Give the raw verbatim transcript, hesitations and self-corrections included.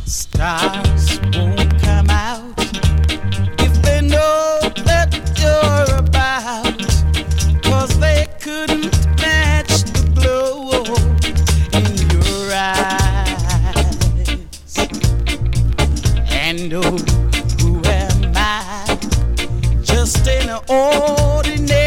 Stars won't come out if they know that you're about, 'cause they couldn't match the glow in your eyes. And oh, who am I? Just an ordinary